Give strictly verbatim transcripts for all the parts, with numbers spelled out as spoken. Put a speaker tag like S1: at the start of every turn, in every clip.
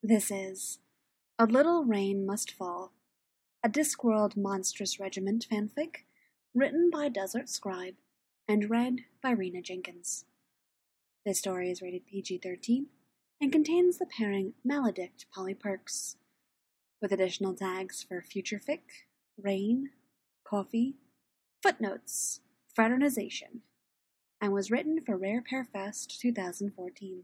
S1: This is A Little Rain Must Fall, a Discworld Monstrous Regiment fanfic, written by Desert Scribe and read by Rena Jenkins. This story is rated P G thirteen and contains the pairing Maledict Polyperks, with additional tags for future fic, rain, coffee, footnotes, fraternization, and was written for Rare Pair Fest twenty fourteen.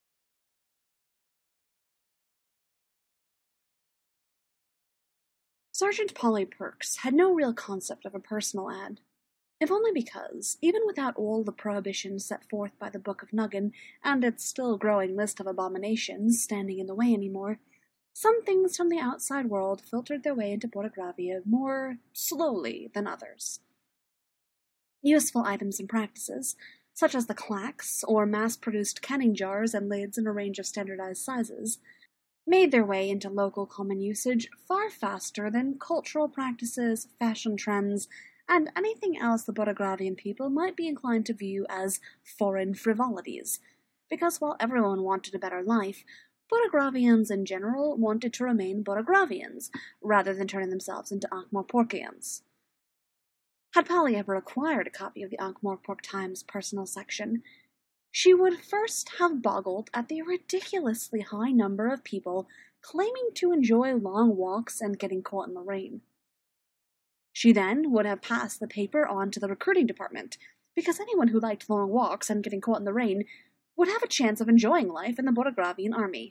S1: Sergeant Polly Perks had no real concept of a personal ad, if only because, even without all the prohibitions set forth by the Book of Nuggin and its still-growing list of abominations standing in the way anymore, some things from the outside world filtered their way into Borgravia more slowly than others. Useful items and practices, such as the clacks, or mass-produced canning jars and lids in a range of standardized sizes, made their way into local common usage far faster than cultural practices, fashion trends, and anything else the Borgravian people might be inclined to view as foreign frivolities, because while everyone wanted a better life, Borgravians in general wanted to remain Borgravians, rather than turning themselves into Ankh-Morporkians. Had Polly ever acquired a copy of the Ankh-Morpork Times personal section, she would first have boggled at the ridiculously high number of people claiming to enjoy long walks and getting caught in the rain. She then would have passed the paper on to the recruiting department, because anyone who liked long walks and getting caught in the rain would have a chance of enjoying life in the Borgravian army.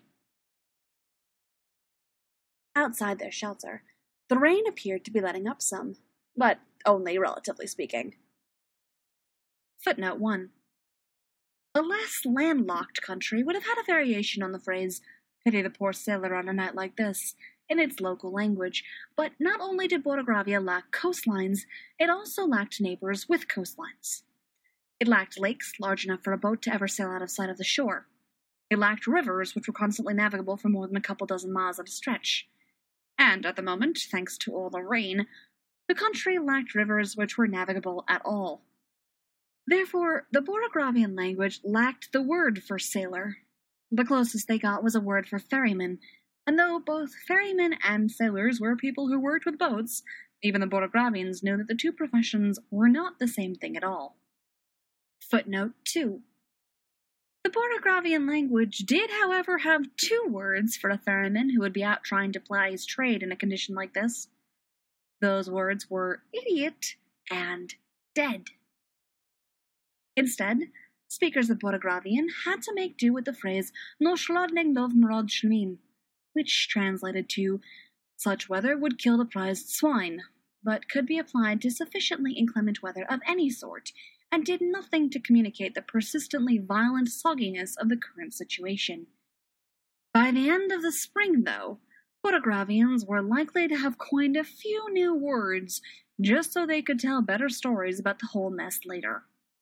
S1: Outside their shelter, the rain appeared to be letting up some, but only relatively speaking. Footnote one. A less landlocked country would have had a variation on the phrase, "Pity the poor sailor on a night like this," in its local language, but not only did Borgravia lack coastlines, it also lacked neighbors with coastlines. It lacked lakes large enough for a boat to ever sail out of sight of the shore. It lacked rivers which were constantly navigable for more than a couple dozen miles at a stretch. And at the moment, thanks to all the rain, the country lacked rivers which were navigable at all. Therefore, the Borgravian language lacked the word for sailor. The closest they got was a word for ferryman, and though both ferrymen and sailors were people who worked with boats, even the Borgravians knew that the two professions were not the same thing at all. Footnote two. The Borgravian language did, however, have two words for a ferryman who would be out trying to ply his trade in a condition like this. Those words were idiot and dead. Instead, speakers of Borgravian had to make do with the phrase "no schladning dov mrod shlmin," which translated to "such weather would kill the prized swine," but could be applied to sufficiently inclement weather of any sort, and did nothing to communicate the persistently violent sogginess of the current situation. By the end of the spring, though, Borgravians were likely to have coined a few new words, just so they could tell better stories about the whole mess later.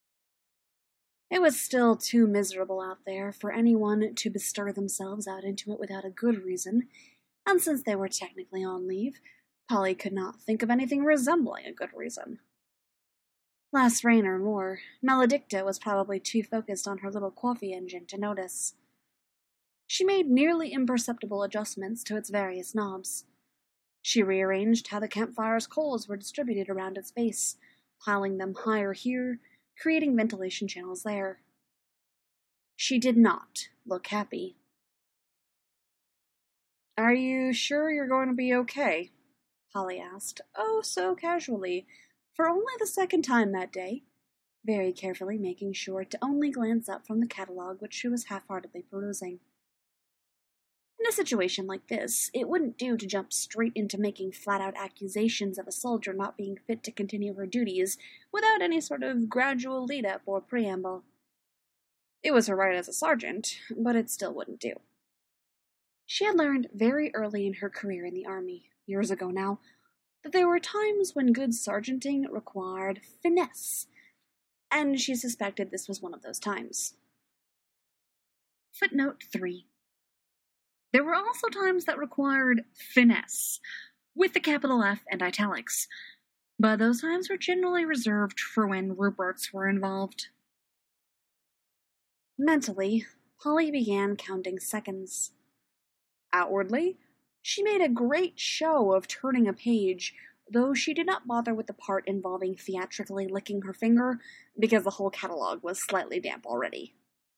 S1: It was still too miserable out there for anyone to bestir themselves out into it without a good reason, and since they were technically on leave, Polly could not think of anything resembling a good reason. Last rain or more, Maledicta was probably too focused on her little coffee engine to notice. She made nearly imperceptible adjustments to its various knobs. She rearranged how the campfire's coals were distributed around its base, piling them higher here, creating ventilation channels there. She did not look happy. "Are you sure you're going to be okay?" Polly asked, oh so casually, for only the second time that day, very carefully making sure to only glance up from the catalogue which she was half-heartedly perusing. In a situation like this, it wouldn't do to jump straight into making flat-out accusations of a soldier not being fit to continue her duties without any sort of gradual lead-up or preamble. It was her right as a sergeant, but it still wouldn't do. She had learned very early in her career in the army, years ago now, that there were times when good sergeanting required finesse, and she suspected this was one of those times. Footnote three. There were also times that required finesse, with the capital F and italics, but those times were generally reserved for when Ruperts were involved. Mentally, Polly began counting seconds. Outwardly, she made a great show of turning a page, though she did not bother with the part involving theatrically licking her finger, because the whole catalogue was slightly damp already.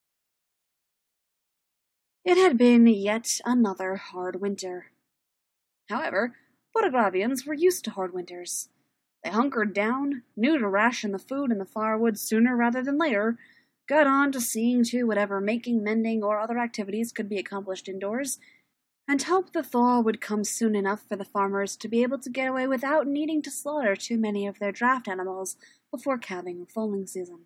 S1: It had been yet another hard winter. However, Boragravians were used to hard winters. They hunkered down, knew to ration the food and the firewood sooner rather than later, got on to seeing to whatever making, mending, or other activities could be accomplished indoors, and hoped the thaw would come soon enough for the farmers to be able to get away without needing to slaughter too many of their draft animals before calving or foaling season.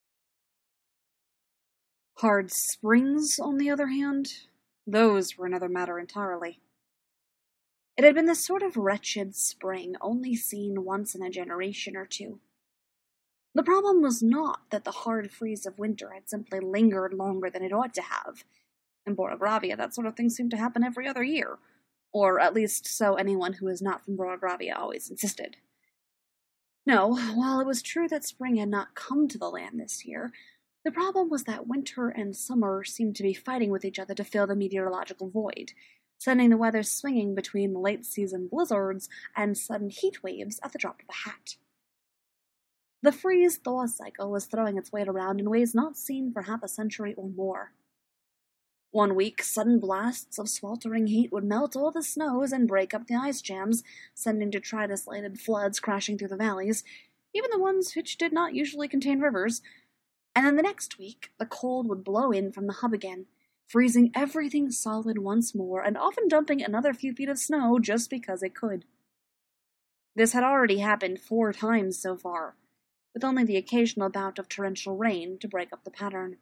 S1: Hard springs, on the other hand, those were another matter entirely. It had been the sort of wretched spring only seen once in a generation or two. The problem was not that the hard freeze of winter had simply lingered longer than it ought to have. In Boragravia, that sort of thing seemed to happen every other year, or at least so anyone who was not from Boragravia always insisted. No, while it was true that spring had not come to the land this year, the problem was that winter and summer seemed to be fighting with each other to fill the meteorological void, sending the weather swinging between late-season blizzards and sudden heat waves at the drop of a hat. The freeze-thaw cycle was throwing its weight around in ways not seen for half a century or more. One week, sudden blasts of sweltering heat would melt all the snows and break up the ice jams, sending detritus-laden floods crashing through the valleys, even the ones which did not usually contain rivers. And then the next week, the cold would blow in from the hub again, freezing everything solid once more, and often dumping another few feet of snow just because it could. This had already happened four times so far, with only the occasional bout of torrential rain to break up the pattern.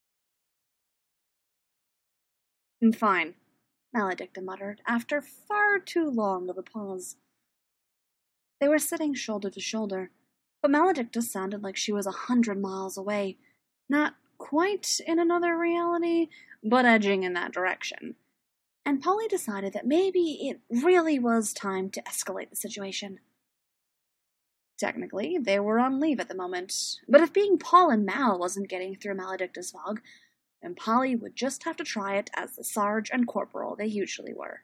S1: "Fine," Maledicta muttered, after far too long of a pause. They were sitting shoulder to shoulder, but Maledicta sounded like she was a hundred miles away, not quite in another reality, but edging in that direction. And Polly decided that maybe it really was time to escalate the situation. Technically, they were on leave at the moment, but if being Paul and Mal wasn't getting through Maledicta's fog, then Polly would just have to try it as the Sarge and Corporal they usually were.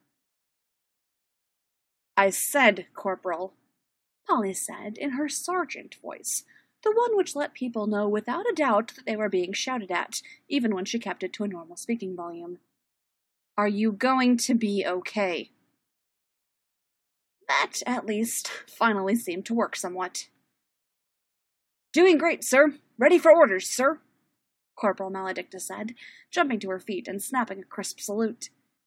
S1: "I said, Corporal," Polly said in her sergeant voice, the one which let people know without a doubt that they were being shouted at, even when she kept it to a normal speaking volume. "Are you going to be okay?" That, at least, finally seemed to work somewhat. "Doing great, sir. Ready for orders, sir," Corporal Maledicta said, jumping to her feet and snapping a crisp salute.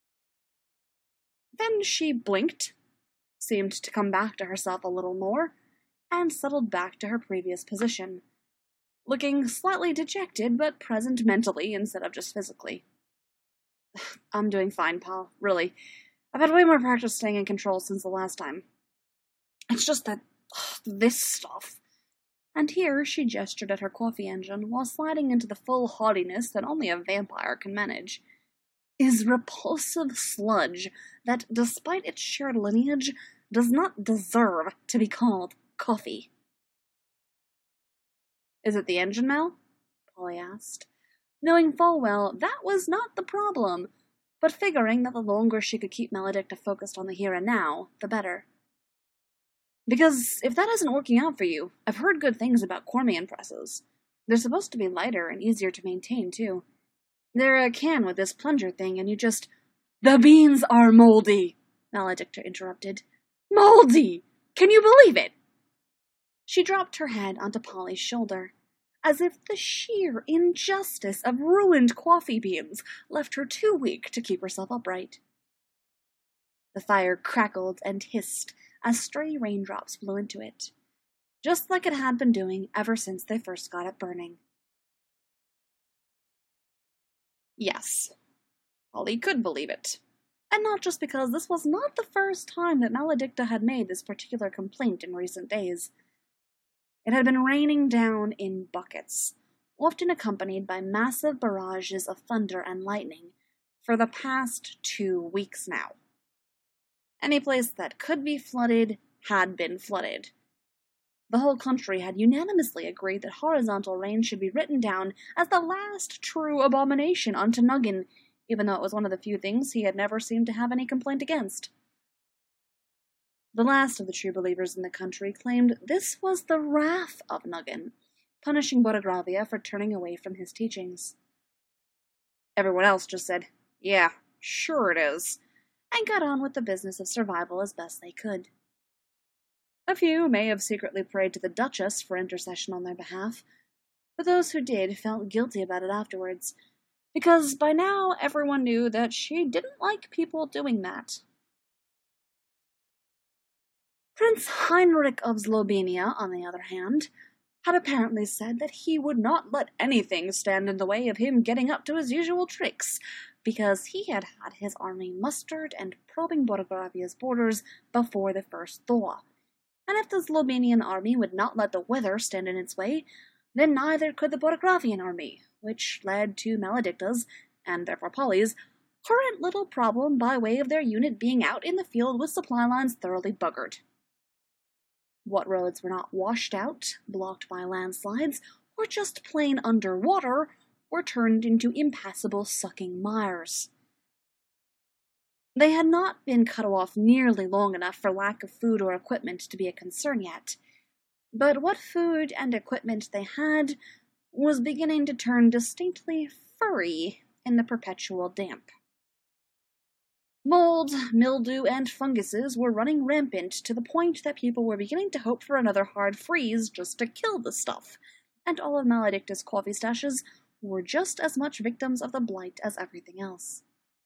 S1: Then she blinked, seemed to come back to herself a little more, and settled back to her previous position, looking slightly dejected but present mentally instead of just physically. "I'm doing fine, Paul, really. I've had way more practice staying in control since the last time. It's just that, ugh, this stuff." And here she gestured at her coffee engine while sliding into the full haughtiness that only a vampire can manage, "is repulsive sludge that, despite its shared lineage, does not deserve to be called coffee." "Is it the engine, Mel?" Polly asked, knowing full well that was not the problem, but figuring that the longer she could keep Maledicta focused on the here and now, the better. "Because if that isn't working out for you, I've heard good things about Cormian presses. They're supposed to be lighter and easier to maintain, too. They're a can with this plunger thing, and you just—" "The beans are moldy," Maledicta interrupted. "Moldy! Can you believe it?" She dropped her head onto Polly's shoulder, as if the sheer injustice of ruined coffee beans left her too weak to keep herself upright. The fire crackled and hissed as stray raindrops blew into it, just like it had been doing ever since they first got it burning. Yes, Polly could believe it, and not just because this was not the first time that Maledicta had made this particular complaint in recent days. It had been raining down in buckets, often accompanied by massive barrages of thunder and lightning, for the past two weeks now. Any place that could be flooded had been flooded. The whole country had unanimously agreed that horizontal rain should be written down as the last true abomination on Tnuggin, even though it was one of the few things he had never seemed to have any complaint against. The last of the true believers in the country claimed this was the wrath of Nuggin, punishing Borogravia for turning away from his teachings. Everyone else just said, "Yeah, sure it is," and got on with the business of survival as best they could. A few may have secretly prayed to the Duchess for intercession on their behalf, but those who did felt guilty about it afterwards, because by now everyone knew that she didn't like people doing that. Prince Heinrich of Slobenia, on the other hand, had apparently said that he would not let anything stand in the way of him getting up to his usual tricks, because he had had his army mustered and probing Borogravia's borders before the first thaw, and if the Slobenian army would not let the weather stand in its way, then neither could the Borogravian army, which led to Maledicta's, and therefore Polly's, current little problem by way of their unit being out in the field with supply lines thoroughly buggered. What roads were not washed out, blocked by landslides, or just plain underwater, were turned into impassable sucking mires. They had not been cut off nearly long enough for lack of food or equipment to be a concern yet, but what food and equipment they had was beginning to turn distinctly furry in the perpetual damp. Mold, mildew, and funguses were running rampant to the point that people were beginning to hope for another hard freeze just to kill the stuff, and all of Maledicta's coffee stashes were just as much victims of the blight as everything else.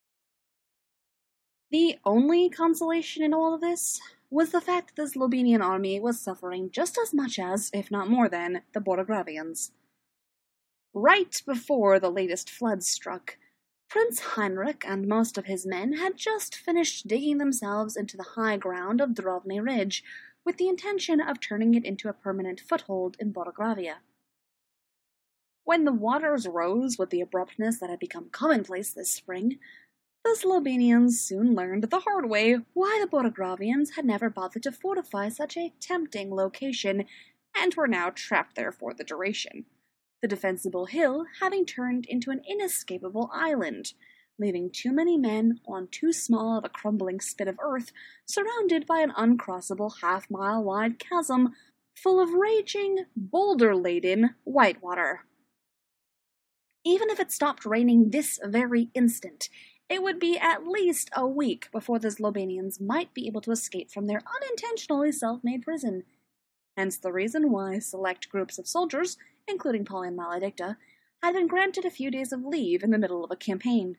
S1: The only consolation in all of this was the fact that the Slobenian army was suffering just as much as, if not more than, the Borogravians. Right before the latest floods struck, Prince Heinrich and most of his men had just finished digging themselves into the high ground of Drovny Ridge, with the intention of turning it into a permanent foothold in Borogravia. When the waters rose with the abruptness that had become commonplace this spring, the Slobenians soon learned the hard way why the Borogravians had never bothered to fortify such a tempting location, and were now trapped there for the duration, the defensible hill having turned into an inescapable island, leaving too many men on too small of a crumbling spit of earth, surrounded by an uncrossable half-mile-wide chasm full of raging, boulder-laden whitewater. Even if it stopped raining this very instant, it would be at least a week before the Slobenians might be able to escape from their unintentionally self-made prison, hence the reason why select groups of soldiers, including Polly and Maledicta, had been granted a few days of leave in the middle of a campaign.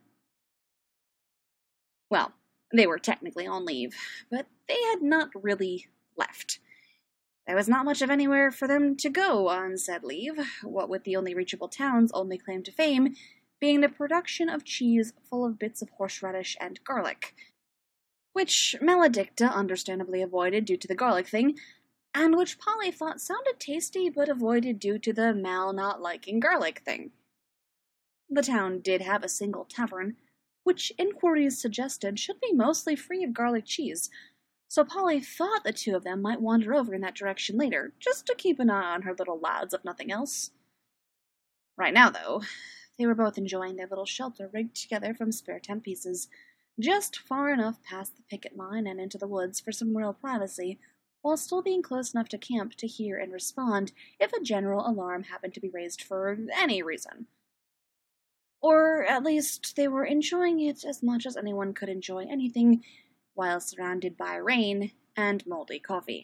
S1: Well, they were technically on leave, but they had not really left. There was not much of anywhere for them to go on said leave, what with the only reachable town's only claim to fame being the production of cheese full of bits of horseradish and garlic, which Maledicta understandably avoided due to the garlic thing, and which Polly thought sounded tasty but avoided due to the Mal not liking garlic thing. The town did have a single tavern, which inquiries suggested should be mostly free of garlic cheese, so Polly thought the two of them might wander over in that direction later, just to keep an eye on her little lads if nothing else. Right now, though, they were both enjoying their little shelter rigged together from spare tent pieces, just far enough past the picket line and into the woods for some real privacy, while still being close enough to camp to hear and respond if a general alarm happened to be raised for any reason. Or at least they were enjoying it as much as anyone could enjoy anything while surrounded by rain and moldy coffee.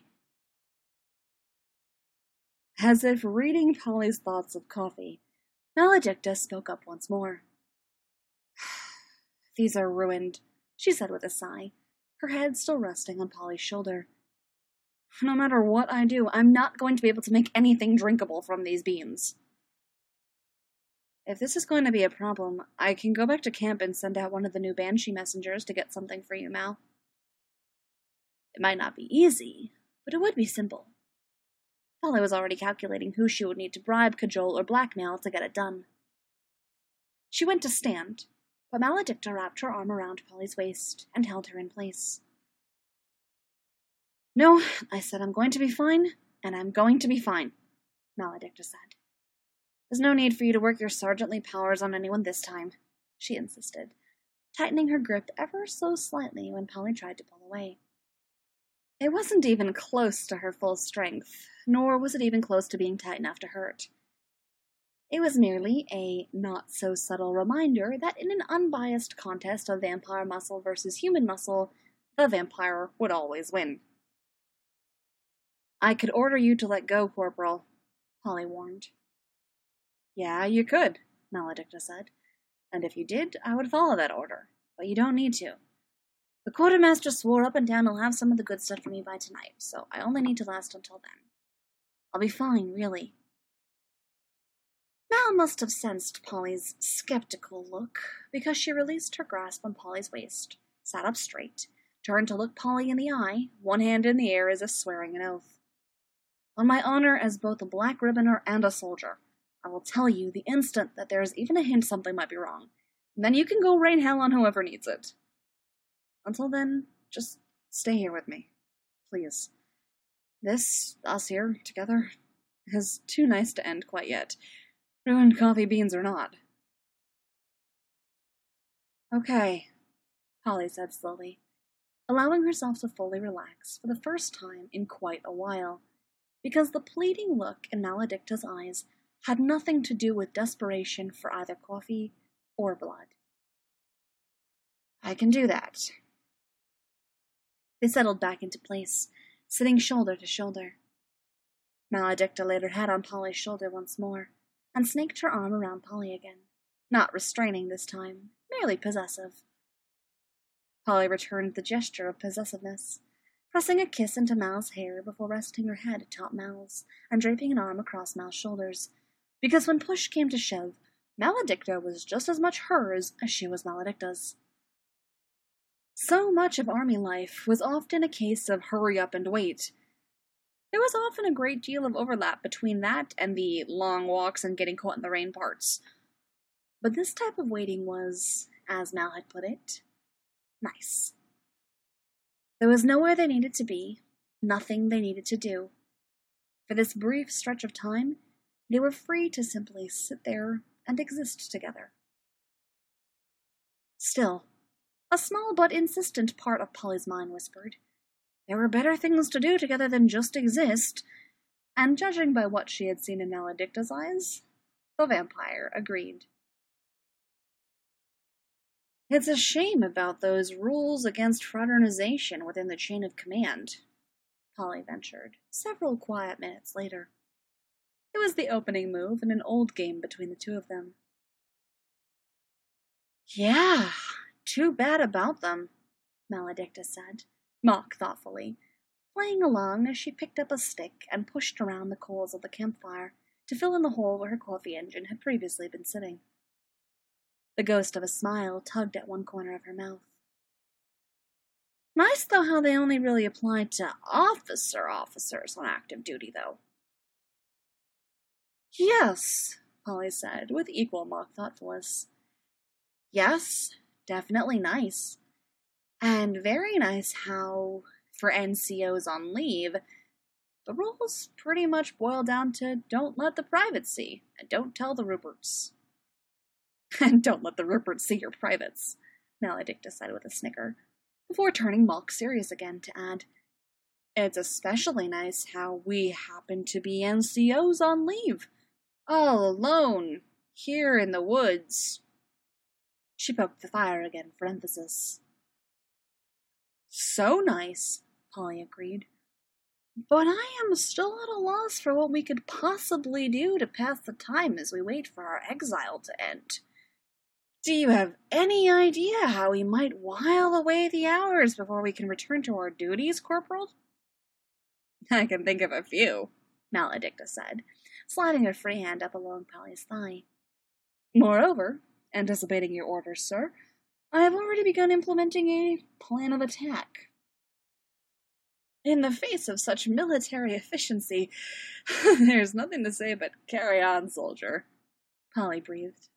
S1: As if reading Polly's thoughts of coffee, Maledicta spoke up once more. "These are ruined," she said with a sigh, her head still resting on Polly's shoulder. "No matter what I do, I'm not going to be able to make anything drinkable from these beans." "If this is going to be a problem, I can go back to camp and send out one of the new Banshee messengers to get something for you, Mal." It might not be easy, but it would be simple. Polly was already calculating who she would need to bribe, cajole, or blackmail to get it done. She went to stand, but Maledicta wrapped her arm around Polly's waist and held her in place. "No," I said, "I'm going to be fine, and I'm going to be fine," Maledicta said. "There's no need for you to work your sergeantly powers on anyone this time," she insisted, tightening her grip ever so slightly when Polly tried to pull away. It wasn't even close to her full strength, nor was it even close to being tight enough to hurt. It was merely a not-so-subtle reminder that in an unbiased contest of vampire muscle versus human muscle, the vampire would always win. "I could order you to let go, Corporal," Polly warned. "Yeah, you could," Maledicta said. "And if you did, I would follow that order. But you don't need to. The quartermaster swore up and down he'll have some of the good stuff for me by tonight, so I only need to last until then. I'll be fine, really." Mal must have sensed Polly's skeptical look, because she released her grasp on Polly's waist, sat up straight, turned to look Polly in the eye, one hand in the air as if swearing an oath. "On my honor as both a black ribboner and a soldier, I will tell you the instant that there is even a hint something might be wrong, and then you can go rain hell on whoever needs it. Until then, just stay here with me, please. This, us here, together, is too nice to end quite yet. Ruined coffee beans or not." "Okay," Polly said slowly, allowing herself to fully relax for the first time in quite a while, because the pleading look in Maledicta's eyes had nothing to do with desperation for either coffee or blood. "I can do that." They settled back into place, sitting shoulder to shoulder. Maledicta laid her head on Polly's shoulder once more, and snaked her arm around Polly again, not restraining this time, merely possessive. Polly returned the gesture of possessiveness, pressing a kiss into Mal's hair before resting her head atop Mal's and draping an arm across Mal's shoulders, because when push came to shove, Maledicta was just as much hers as she was Maledicta's. So much of army life was often a case of hurry up and wait. There was often a great deal of overlap between that and the long walks and getting caught in the rain parts. But this type of waiting was, as Mal had put it, nice. There was nowhere they needed to be, nothing they needed to do. For this brief stretch of time, they were free to simply sit there and exist together. Still, a small but insistent part of Polly's mind whispered, there were better things to do together than just exist, and judging by what she had seen in Maledicta's eyes, the vampire agreed. "It's a shame about those rules against fraternization within the chain of command," Polly ventured, several quiet minutes later. It was the opening move in an old game between the two of them. "Yeah, too bad about them," Maledicta said, mock thoughtfully, playing along as she picked up a stick and pushed around the coals of the campfire to fill in the hole where her coffee engine had previously been sitting. The ghost of a smile tugged at one corner of her mouth. "Nice, though, how they only really applied to officer officers on active duty, though." "Yes," Polly said, with equal mock thoughtfulness. "Yes, definitely nice. And very nice how, for N C Os on leave, the rules pretty much boil down to don't let the privates see, and don't tell the Ruperts." "And don't let the Ruperts see your privates," Maledicta said with a snicker, before turning mock serious again to add, "It's especially nice how we happen to be N C Os on leave, all alone, here in the woods." She poked the fire again for emphasis. "So nice," Polly agreed. "But I am still at a loss for what we could possibly do to pass the time as we wait for our exile to end. Do you have any idea how we might while away the hours before we can return to our duties, Corporal?" "I can think of a few," Maledicta said, sliding her free hand up along Polly's thigh. "Moreover, anticipating your orders, sir, I have already begun implementing a plan of attack." "In the face of such military efficiency, there's nothing to say but carry on, soldier," Polly breathed.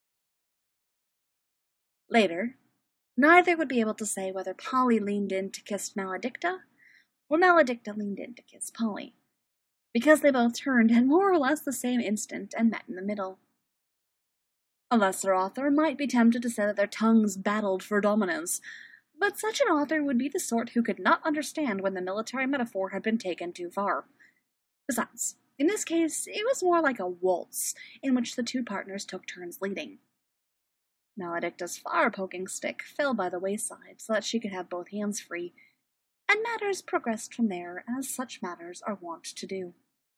S1: Later, neither would be able to say whether Polly leaned in to kiss Maledicta, or Maledicta leaned in to kiss Polly, because they both turned at more or less the same instant and met in the middle. A lesser author might be tempted to say that their tongues battled for dominance, but such an author would be the sort who could not understand when the military metaphor had been taken too far. Besides, in this case, it was more like a waltz, in which the two partners took turns leading. Maledicta's fire-poking stick fell by the wayside so that she could have both hands free, and matters progressed from there as such matters are wont to do.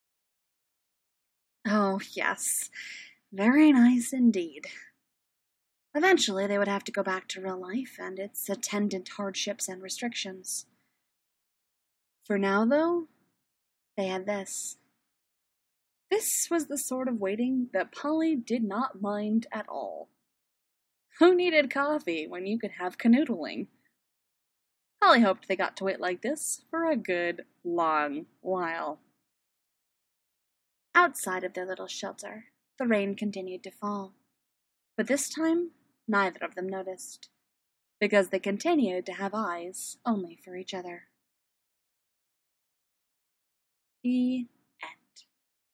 S1: Oh, yes, very nice indeed. Eventually they would have to go back to real life and its attendant hardships and restrictions. For now, though, they had this. This was the sort of waiting that Polly did not mind at all. Who needed coffee when you could have canoodling? Polly hoped they got to wait like this for a good, long while. Outside of their little shelter, the rain continued to fall. But this time, neither of them noticed, because they continued to have eyes only for each other. The end.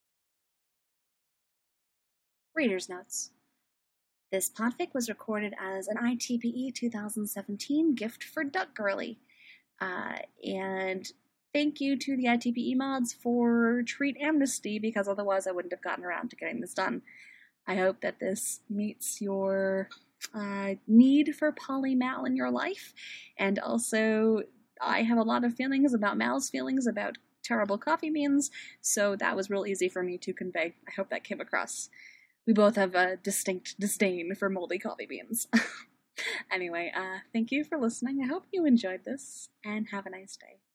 S1: Reader's Notes. This podfic was recorded as an I T P E twenty seventeen gift for Duck Girly. Uh, and thank you to the I T P E mods for treat amnesty, because otherwise I wouldn't have gotten around to getting this done. I hope that this meets your uh, need for Polly Mal in your life, and also I have a lot of feelings about Mal's feelings about terrible coffee beans, so that was real easy for me to convey. I hope that came across. We both have a distinct disdain for moldy coffee beans. Anyway, uh, thank you for listening. I hope you enjoyed this, and have a nice day.